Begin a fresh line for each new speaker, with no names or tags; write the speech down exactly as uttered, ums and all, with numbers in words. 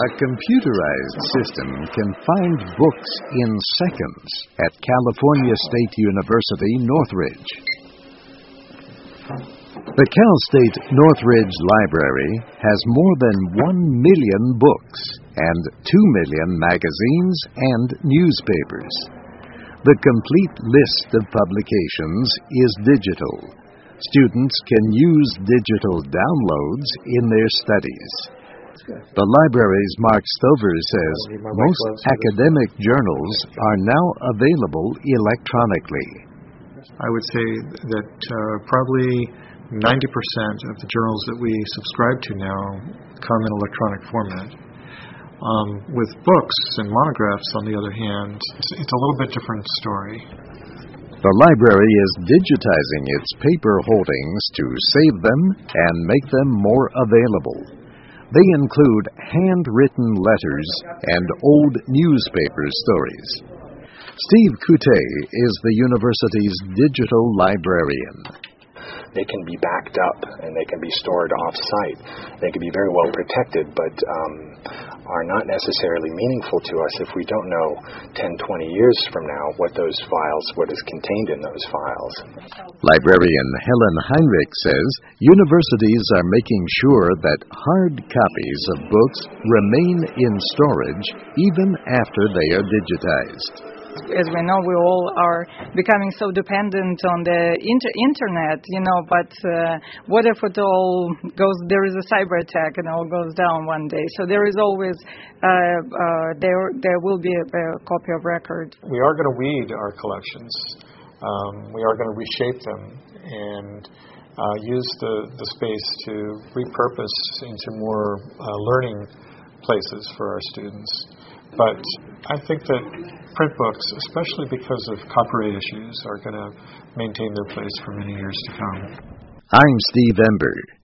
A computerized system can find books in seconds at California State University, Northridge. The Cal State Northridge Library has more than one million books and two million magazines and newspapers. The complete list of publications is digital. Students can use digital downloads in their studies. The library's Mark Stover says most academic journals are now available electronically.
I would say that uh, probably ninety percent of the journals that we subscribe to now come in electronic format. Um, with books and monographs, on the other hand, it's, it's a little bit different story.
The library is digitizing its paper holdings to save them and make them more available. They include handwritten letters and old newspaper stories. Steve Couttet is the university's digital librarian.
They can be backed up and they can be stored off-site. They can be very well protected, but um, are not necessarily meaningful to us if we don't know ten, twenty years from now what those files, what is contained in those files.
Librarian Helen Heinrich says universities are making sure that hard copies of books remain in storage even after they are digitized.
As we know, we all are becoming so dependent on the inter- internet, you know, but uh, what if it all goes, there is a cyber attack and it all goes down one day? So there is always, uh, uh, there there will be a, a copy of record.
We are going to weed our collections. Um, we are going to reshape them and uh, use the, the space to repurpose into more uh, learning places for our students. But I think that print books, especially because of copyright issues, are going to maintain their place for many years to come.
I'm Steve Ember.